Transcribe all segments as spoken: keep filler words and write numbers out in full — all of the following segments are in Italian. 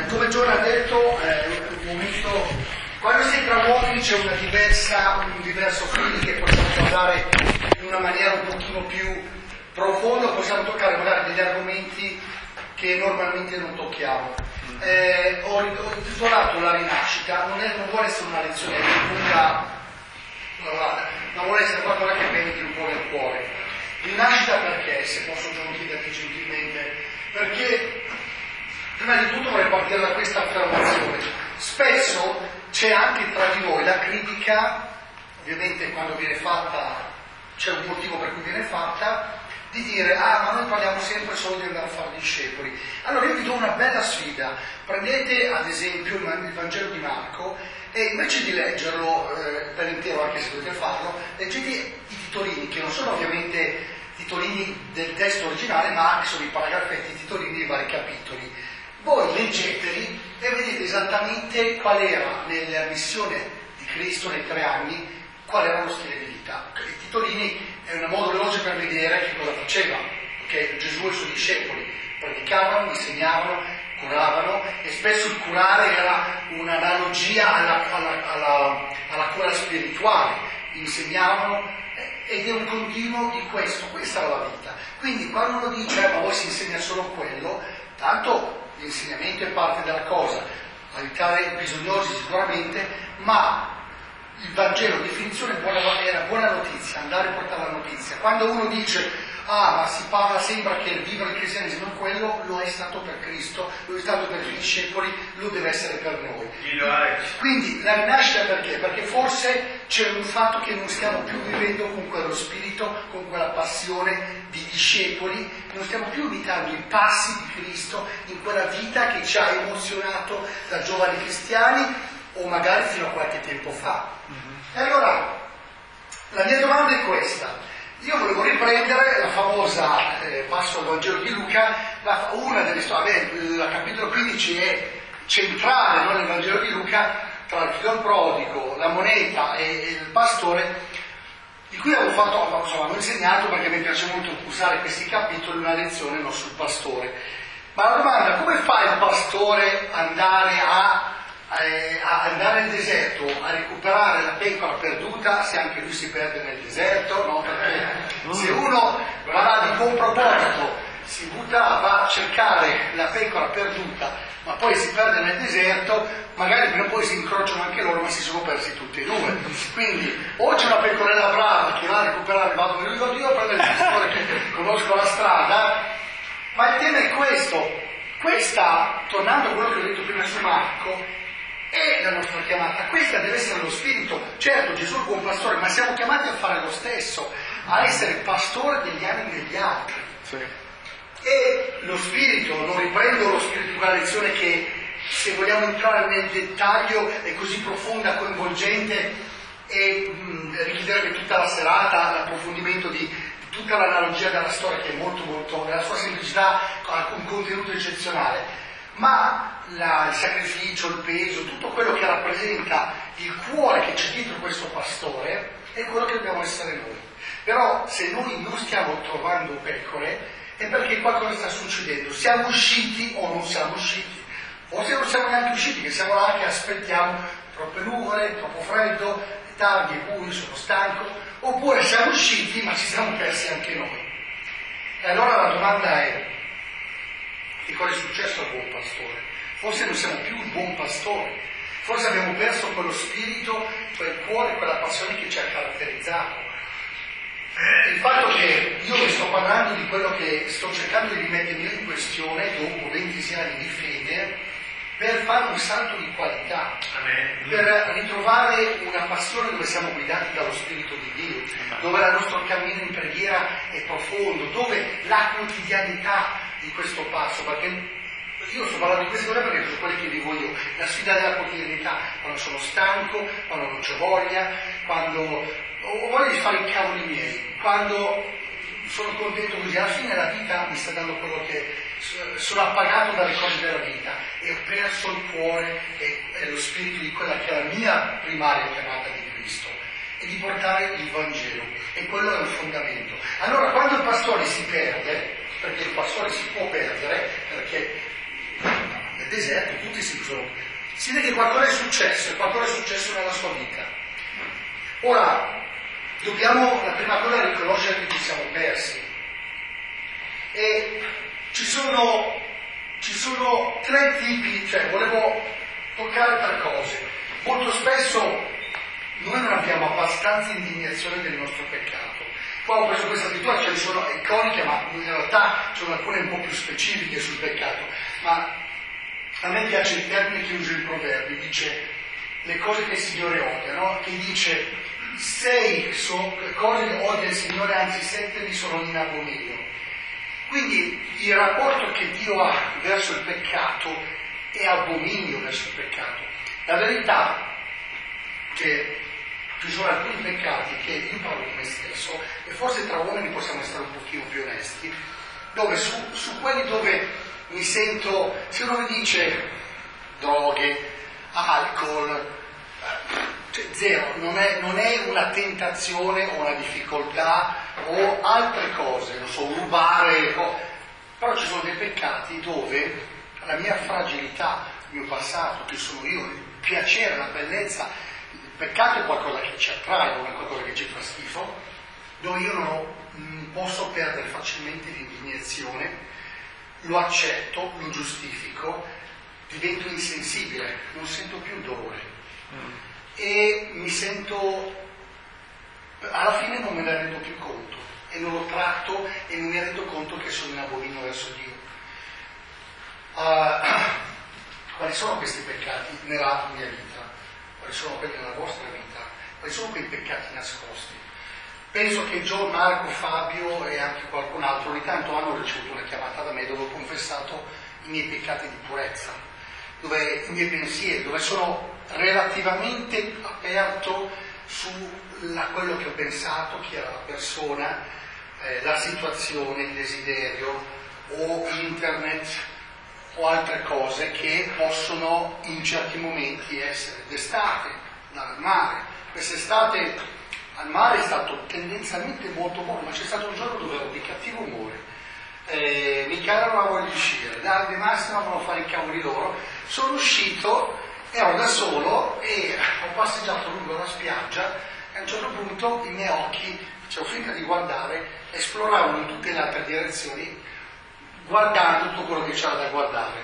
come Giovanni ha detto, è un momento, quando si tra uomini c'è una diversa, un diverso feeling che possiamo guardare in una maniera un pochino più profonda, possiamo toccare magari degli argomenti che normalmente non tocchiamo. Eh, ho, ho intitolato La rinascita, non, è, non vuole essere una lezione lunga, ma vuole essere qualcosa che penetri un po' nel cuore. Rinascita perché, se posso chiederti gentilmente, perché prima di tutto vorrei partire da questa affermazione. Spesso c'è anche tra di voi la critica, ovviamente quando viene fatta, c'è un motivo per cui viene fatta, di dire, ah, ma noi parliamo sempre solo di andare a fare discepoli. Allora io vi do una bella sfida, prendete ad esempio il Vangelo di Marco e invece di leggerlo eh, per intero, anche se dovete farlo, leggete i titolini, che non sono ovviamente titolini del testo originale, ma sono i paragrafetti, i titolini dei vari capitoli. Voi leggeteli e vedete esattamente qual era nella missione di Cristo nei tre anni, qual era lo stile di vita. I titolini è un modo veloce per vedere che cosa faceva, perché Gesù e i suoi discepoli predicavano, insegnavano, curavano, e spesso il curare era un'analogia alla, alla, alla, alla cura spirituale, insegnavano, ed è un continuo di questo, questa era la vita. Quindi quando uno dice, ma voi si insegna solo quello, tanto l'insegnamento è parte della cosa, aiutare i bisognosi sicuramente, ma il Vangelo, definizione buona, era buona notizia, andare a portare la notizia. Quando uno dice, ah, ma si parla, sembra che il vivere il cristianesimo è quello, lo è stato per Cristo, lo è stato per i discepoli, lo deve essere per noi. Quindi la rinascita perché? Perché forse c'è un fatto che non stiamo più vivendo con quello spirito, con quella passione di discepoli, non stiamo più imitando i passi di Cristo in quella vita che ci ha emozionato da giovani cristiani, o magari fino a qualche tempo fa. Mm-hmm. E allora, la mia domanda è questa. Io volevo riprendere la famosa, eh, passo al Vangelo di Luca, la, una delle storie, il capitolo quindici è centrale, no, nel Vangelo di Luca, tra il figlio prodigo, la moneta e, e il pastore, di cui avevo fatto, insomma, avevo insegnato perché mi piace molto usare questi capitoli, una lezione no, sul pastore. Ma la domanda, come fa il pastore andare a a andare nel deserto a recuperare la pecora perduta se anche lui si perde nel deserto? No, perché se uno va di buon proposito, si butta, va a cercare la pecora perduta, ma poi si perde nel deserto, magari prima o poi si incrociano anche loro, ma si sono persi tutti e due. Quindi o c'è una pecorella brava che va a recuperare, vado io, io a prendere il pastore che conosco la strada, ma il tema è questo. Questa, tornando a quello che ho detto prima su Marco, è la nostra chiamata, questa deve essere lo spirito. Certo, Gesù è il buon pastore, ma siamo chiamati a fare lo stesso, a essere pastore degli animi degli altri. Sì. E lo spirito, non riprendo lo spirito di una lezione che, se vogliamo entrare nel dettaglio, è così profonda, coinvolgente e mh, richiederebbe tutta la serata, l'approfondimento di tutta l'analogia della storia, che è molto molto, nella sua semplicità, ha un contenuto eccezionale. Ma la, il sacrificio, il peso, tutto quello che rappresenta il cuore che c'è dietro questo pastore è quello che dobbiamo essere noi. Però se noi non stiamo trovando pecore è perché qualcosa sta succedendo. Siamo usciti o non siamo usciti. Forse non siamo neanche usciti, che siamo là che aspettiamo troppe nuvole, troppo freddo, tardi, buio, sono stanco. Oppure siamo usciti ma ci siamo persi anche noi. E allora la domanda è: che cosa è successo al buon pastore? Forse non siamo più il buon pastore, forse abbiamo perso quello spirito, quel cuore, quella passione che ci ha caratterizzato. Il fatto che io vi sto parlando di quello che sto cercando di rimettere in questione dopo venti anni di fede, per fare un salto di qualità, Amen. Per ritrovare una passione dove siamo guidati dallo Spirito di Dio, dove il nostro cammino in preghiera è profondo, dove la quotidianità di questo passo, perché io sto parlando di queste cose perché sono quelle che vivo io, la sfida della quotidianità, quando sono stanco, quando non c'ho voglia, quando ho voglia di fare i cavoli miei, quando sono contento così, alla fine la vita mi sta dando quello che sono appagato dalle cose della vita e ho perso il cuore e, e lo spirito di quella che è la mia primaria chiamata di Cristo, e di portare il Vangelo, e quello è un fondamento. Allora quando il pastore si perde, perché il pastore si può perdere, perché nel deserto tutti si sono... Si vede che qualcosa è successo, e qualcosa è successo nella sua vita. Ora, dobbiamo la prima cosa riconoscere che ci siamo persi. E ci sono, ci sono tre tipi, cioè volevo toccare tre cose. Molto spesso noi non abbiamo abbastanza indignazione del nostro peccato. Qua ho preso questa pittura, ce ne sono iconiche, ma in realtà ci sono alcune un po' più specifiche sul peccato. Ma a me piace il termine che usa il Proverbi, dice le cose che il Signore odia, no? Che dice sei so, cose che odia il Signore, anzi sette vi sono in abominio. Quindi il rapporto che Dio ha verso il peccato è abominio verso il peccato. La verità è che ci sono alcuni peccati che io parlo di me stesso, e forse tra uomini possiamo essere un pochino più onesti, dove su, su quelli dove mi sento, se uno mi dice droghe, alcol, cioè zero, non è, non è una tentazione o una difficoltà o altre cose, non so, rubare, co- però ci sono dei peccati dove la mia fragilità, il mio passato, chi sono io, il piacere, la bellezza, il peccato è qualcosa che ci attrae, non è qualcosa che ci fa schifo, dove io non, ho, non posso perdere facilmente l'indignazione, lo accetto, lo giustifico, divento insensibile, non sento più il dolore mm. e mi sento, alla fine non me ne rendo più conto e non lo tratto e non mi rendo conto che sono in abominio verso Dio. Uh, quali sono questi peccati nella mia vita? Quali sono quelli nella vostra vita? Quali sono quei peccati nascosti? Penso che Gio, Marco, Fabio e anche qualcun altro ogni tanto hanno ricevuto una chiamata da me dove ho confessato i miei peccati di purezza, dove i miei pensieri, dove sono relativamente aperto su la, quello che ho pensato, chi era la persona, eh, la situazione, il desiderio o internet o altre cose che possono in certi momenti essere d'estate, dal mare. Quest'estate al mare è stato tendenzialmente molto buono, ma c'è stato un giorno dove ero di cattivo umore, eh, Michele non aveva voglia di uscire, Davide e Massimo volevano fare i cavoli loro, sono uscito, ero da solo e ho passeggiato lungo la spiaggia e a un certo punto i miei occhi, facevo finta di guardare, esploravano in tutte le altre direzioni, guardando tutto quello che c'era da guardare.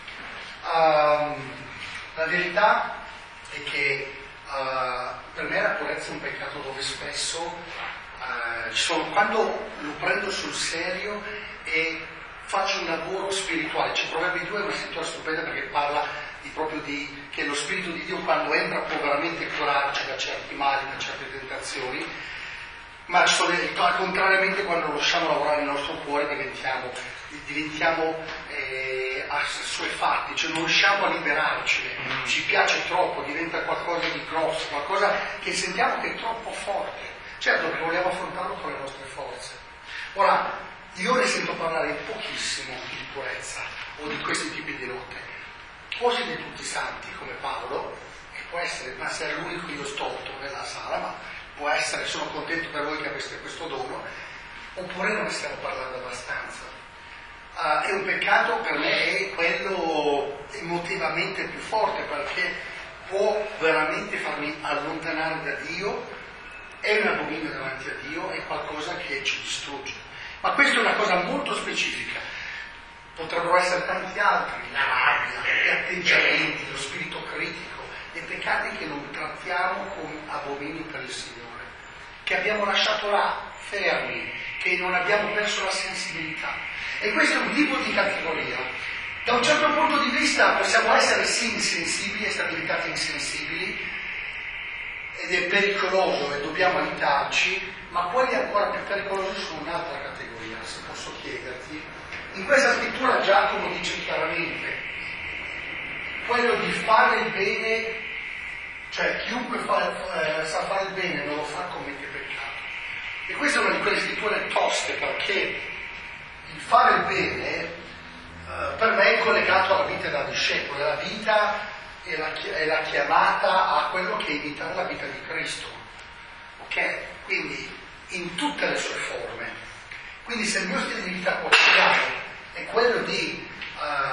Um, la verità è che Uh, per me la purezza è un peccato dove spesso uh, ci sono, quando lo prendo sul serio e faccio un lavoro spirituale, c'è Proverbi due, è una scrittura stupenda perché parla di, proprio di che lo Spirito di Dio quando entra può veramente curarci da certi mali, da certe tentazioni, ma ci sono, contrariamente quando lo lasciamo lavorare nel nostro cuore diventiamo, diventiamo eh, assuefatti, cioè non riusciamo a liberarcene, ci piace troppo, diventa qualcosa di grosso, qualcosa che sentiamo che è troppo forte, certo che vogliamo affrontarlo con le nostre forze. Ora, io ne sento parlare pochissimo di purezza o di questi tipi di lotte, o siete tutti santi come Paolo, e può essere, ma essere l'unico io stolto nella sala, ma può essere, sono contento per voi che aveste questo dono, oppure non ne stiamo parlando abbastanza. Uh, è un peccato per me, è quello emotivamente più forte perché può veramente farmi allontanare da Dio, è un abominio davanti a Dio, è qualcosa che ci distrugge. Ma questa è una cosa molto specifica, potrebbero essere tanti altri, la rabbia, gli atteggiamenti, lo spirito critico, dei peccati che non trattiamo come abominio per il Signore, che abbiamo lasciato là, fermi, che non abbiamo perso la sensibilità. E questo è un tipo di categoria. Da un certo punto di vista possiamo essere sì insensibili, essere diventati insensibili, ed è pericoloso e dobbiamo aiutarci, ma quelli ancora più pericolosi sono un'altra categoria, se posso chiederti. In questa scrittura Giacomo dice chiaramente, quello di fare il bene, cioè chiunque fa, eh, sa fare il bene non lo fa commette peccato. E questa è una di quelle scritture toste perché il fare il bene eh, per me è collegato alla vita da discepolo, è la vita e la, è la chiamata a quello che è imitare la vita di Cristo, ok? Quindi in tutte le sue forme. Quindi se il mio stile di vita quotidiano è quello di uh,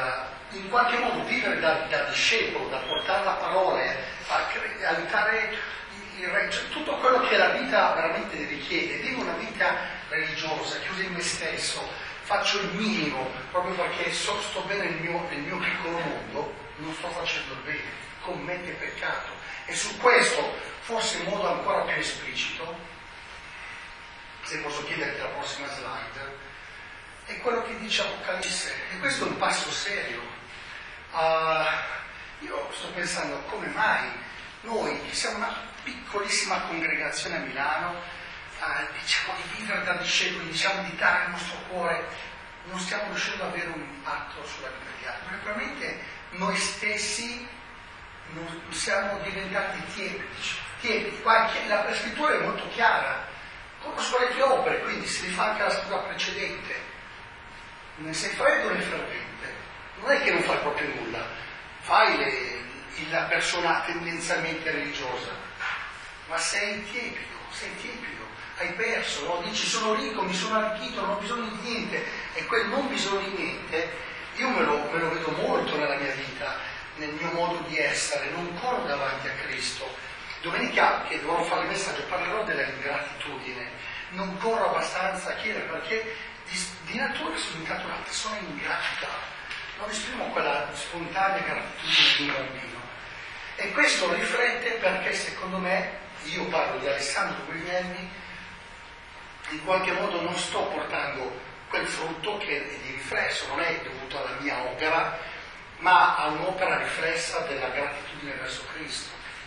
in qualche modo vivere da, da discepolo, da portare la parola, a cre- aiutare il re, cioè tutto quello che la vita veramente richiede. Vivo una vita religiosa, chiusa in me stesso, faccio il minimo, proprio perché so, sto bene nel mio, nel mio piccolo mondo, non sto facendo il bene, commette peccato. E su questo, forse in modo ancora più esplicito, se posso chiederti la prossima slide, è quello che dice Apocalisse, e questo è un passo serio. Uh, io sto pensando come mai noi, che siamo una piccolissima congregazione a Milano, uh, diciamo di vivere da discepoli, diciamo di dare il nostro cuore, non stiamo riuscendo ad avere un impatto sulla vita di altri, perché probabilmente noi stessi non siamo diventati tiepidi. tiepidi. La scrittura è molto chiara, conosco le tue opere, quindi si rifà anche alla scrittura precedente. Ne sei freddo né fervente. Non è che non fai proprio nulla, fai le, la persona tendenzialmente religiosa, ma sei tiepido, sei tiepido, hai perso, no? Dici sono ricco, mi sono arricchito, non ho bisogno di niente, e quel non bisogno di niente, io me lo, me lo vedo molto nella mia vita, nel mio modo di essere, non corro davanti a Cristo. Domenica, che dovrò fare il messaggio, parlerò della ingratitudine, non corro abbastanza a chiedere perché di, di natura sono incaturata, sono ingratità. Non esprimo quella spontanea gratitudine di un bambino. E questo riflette perché, secondo me, io parlo di Alessandro Guglielmi, in qualche modo non sto portando quel frutto che è di riflesso, non è dovuto alla mia opera, ma a un'opera riflessa della gratitudine verso Cristo.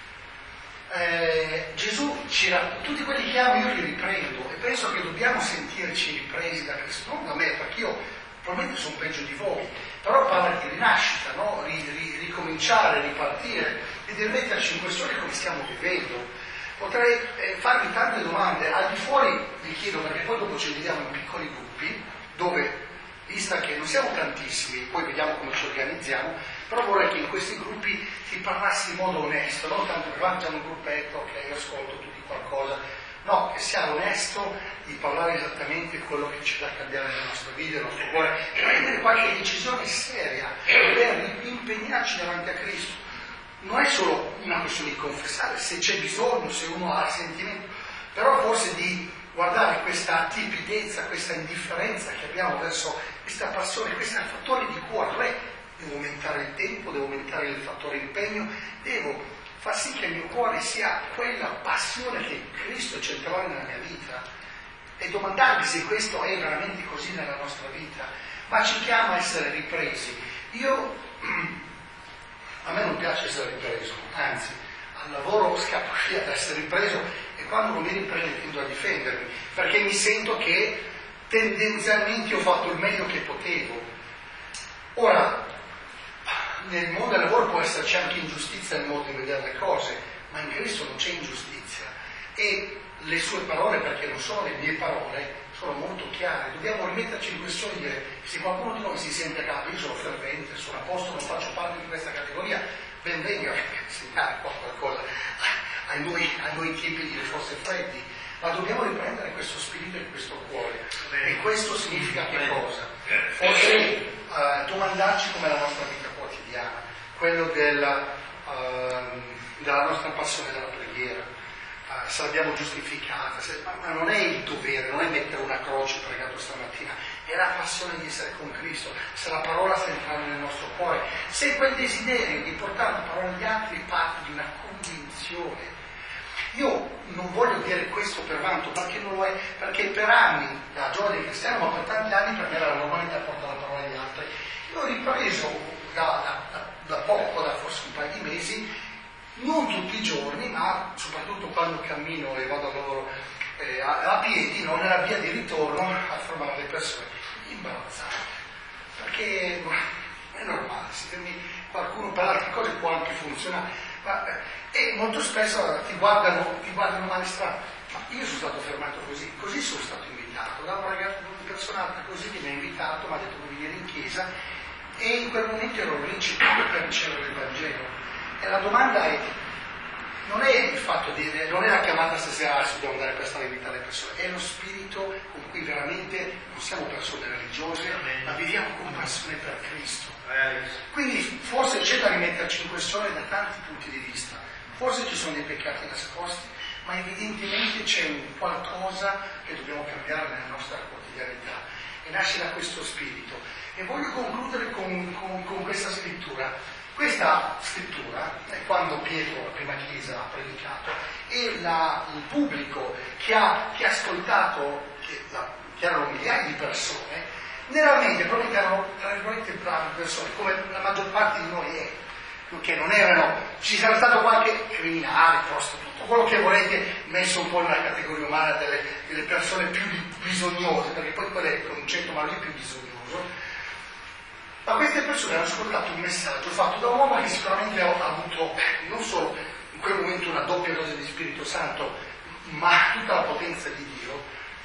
Eh, Gesù ci racconta, tutti quelli che amo io li riprendo, e penso che dobbiamo sentirci ripresi da Cristo, non da me, perché io probabilmente sono peggio di voi, però parla di rinascita, no? Ri, ri, ricominciare, ripartire, e di rimetterci in questione come stiamo vivendo. Potrei eh, farvi tante domande, al di fuori vi chiedo, perché poi dopo ci vediamo in piccoli gruppi, dove, vista che non siamo tantissimi, poi vediamo come ci organizziamo, però vorrei che in questi gruppi si parlassi in modo onesto, non tanto che facciamo un gruppetto, ok, io ascolto tutti qualcosa, no, che sia onesto di parlare esattamente quello che c'è da cambiare nella nostra vita, nel nostro cuore, e prendere qualche decisione seria, per impegnarci davanti a Cristo. Non è solo una questione di confessare, se c'è bisogno, se uno ha il sentimento, però forse di guardare questa tipidezza, questa indifferenza che abbiamo verso questa passione, questi fattori di cuore. Devo aumentare il tempo, devo aumentare il fattore impegno, devo far sì che il mio cuore sia quella passione che Cristo è centrale nella mia vita, e domandarmi se questo è veramente così nella nostra vita. Ma ci chiama a essere ripresi. Io, a me non piace essere ripreso, anzi, al lavoro scappo via da essere ripreso, e quando non mi riprende tendo a difendermi, perché mi sento che tendenzialmente ho fatto il meglio che potevo. Ora, nel mondo del lavoro può esserci anche ingiustizia nel modo di vedere le cose, ma in Cristo non c'è ingiustizia, e le sue parole, perché non sono le mie parole, sono molto chiare. Dobbiamo rimetterci in questione e dire: se qualcuno di noi si sente a capo, io sono fervente, sono a posto, non faccio parte di questa categoria, ben venga a insegnare qualcosa ai noi, ai noi tipi di forze freddi, ma dobbiamo riprendere questo spirito e questo cuore. E questo significa che cosa? Forse uh, domandarci com'è la nostra vita quotidiana, quello della, uh, della nostra passione della preghiera, uh, se l'abbiamo giustificata, se, ma non è il dovere, non è mettere una croce pregato stamattina, è la passione di essere con Cristo, se la parola sta entrando nel nostro cuore, se quel desiderio di portare la parola agli altri parte di una convinzione. Io non voglio dire questo per vanto, perché non lo è, perché per anni, da giovane cristiano, ma per tanti anni per me era la normalità portare la parola agli altri. Io ho ripreso da, da, da poco, da forse un paio di mesi, non tutti i giorni, ma soprattutto quando cammino e vado a lavoro eh, a, a piedi, non nella via di ritorno, a formare le persone, imbarazzante, perché è normale, se qualcuno per altre cose può anche funzionare. Ma, e molto spesso ti guardano, ti guardano male strano. Ma io sono stato fermato così, così sono stato invitato da un ragazzo, da una persona così che mi ha invitato, mi ha detto di venire in chiesa, e in quel momento ero ricevuto per ricevere il Vangelo. E la domanda è: non è il fatto di, non è la chiamata stasera, ah, dobbiamo dare questa vita alle persone, è lo spirito con cui veramente non siamo persone religiose, ma viviamo con passione per Cristo. Quindi forse c'è da rimetterci in questione da tanti punti di vista, forse ci sono dei peccati nascosti, ma evidentemente c'è un qualcosa che dobbiamo cambiare nella nostra quotidianità e nasce da questo spirito. E voglio concludere con, con, con questa scrittura. Questa scrittura è quando Pietro, la prima chiesa, ha predicato, e la, il pubblico che ha, che ha ascoltato, che, la, che erano migliaia di persone, generalmente probabilmente erano tra virgolette brave persone, come la maggior parte di noi è, che non erano, ci sarà stato qualche criminale, prostituto, quello che volete, messo un po' nella categoria umana delle, delle persone più bisognose, perché poi quello è il concetto, ma lui è più bisognoso. Ma queste persone hanno ascoltato un messaggio fatto da un uomo che sicuramente ha avuto non solo in quel momento una doppia dose di Spirito Santo, ma tutta la potenza di Dio.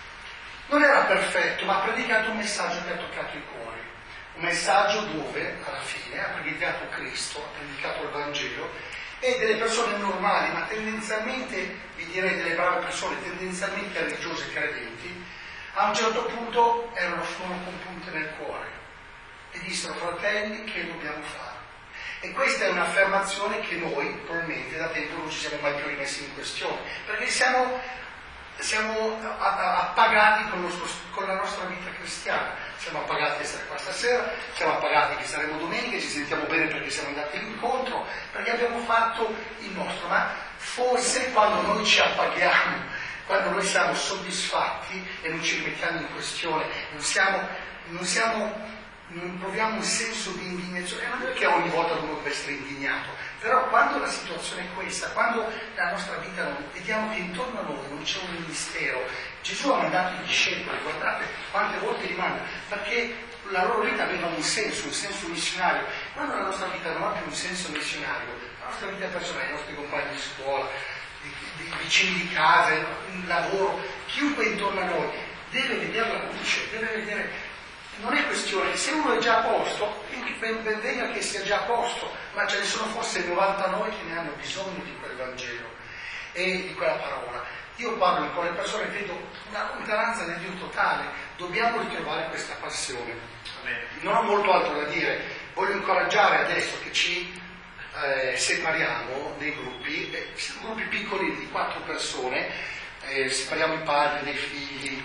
Non era perfetto, ma ha predicato un messaggio che ha toccato i cuori. Un messaggio dove, alla fine, ha predicato Cristo, ha predicato il Vangelo, e delle persone normali, ma tendenzialmente, vi direi delle brave persone, tendenzialmente religiose e credenti, a un certo punto erano furono compunte nel cuore. E dissero: fratelli, che dobbiamo fare? E questa è un'affermazione che noi probabilmente da tempo non ci siamo mai più rimessi in questione, perché siamo, siamo appagati con, nostro, con la nostra vita cristiana, siamo appagati di essere qua stasera, siamo appagati che saremo domenica, ci sentiamo bene perché siamo andati incontro, perché abbiamo fatto il nostro, ma forse quando noi ci appaghiamo, quando noi siamo soddisfatti e non ci rimettiamo in questione, non siamo, non siamo non proviamo un senso di indignazione, non è che ogni volta uno deve essere indignato, però quando la situazione è questa, quando la nostra vita non, vediamo che intorno a noi non c'è un ministero, Gesù ha mandato i discepoli, guardate quante volte li manda, perché la loro vita aveva un senso, un senso missionario. Quando la nostra vita non ha più un senso missionario, la nostra vita personale, i nostri compagni di scuola, i, i vicini di casa, il lavoro, chiunque intorno a noi deve vedere la luce, deve vedere. Non è questione, se uno è già a posto, ben, ben venga che sia già a posto, ma ce ne sono forse novantanove che ne hanno bisogno di quel Vangelo e di quella parola. Io parlo con le persone e vedo una lontananza del Dio totale, dobbiamo ritrovare questa passione. Non ho molto altro da dire, voglio incoraggiare adesso che ci eh, separiamo dei gruppi, eh, siamo gruppi piccoli di quattro persone, Eh, separiamo i padri dei figli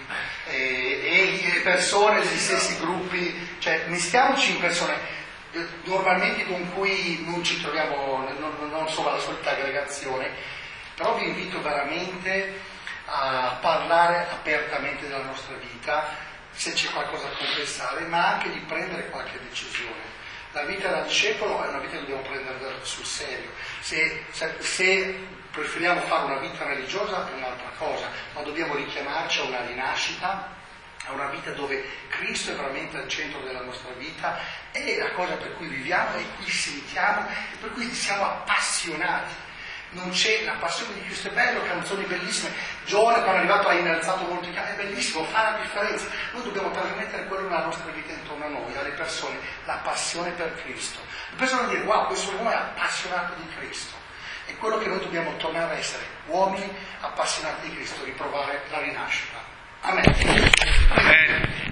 eh, e le persone degli stessi gruppi, cioè mischiamoci in persone eh, normalmente con cui non ci troviamo, non, non solo alla solita aggregazione, però vi invito veramente a parlare apertamente della nostra vita, se c'è qualcosa da confessare, ma anche di prendere qualche decisione. La vita da discepolo è una vita che dobbiamo prendere sul serio. Se, se, se preferiamo fare una vita religiosa è un'altra cosa, ma dobbiamo richiamarci a una rinascita, a una vita dove Cristo è veramente al centro della nostra vita, è la cosa per cui viviamo e cui sentiamo e per cui siamo appassionati. Non c'è la passione di Cristo, è bello, canzoni bellissime. Giovane quando è arrivato ha innalzato molto il canto, è bellissimo, fa la differenza. Noi dobbiamo trasmettere quello nella nostra vita intorno a noi, alle persone, la passione per Cristo. Le persone dire: wow, questo uomo è appassionato di Cristo. È quello che noi dobbiamo tornare a essere, uomini appassionati di Cristo, riprovare la rinascita. Amen. Amen.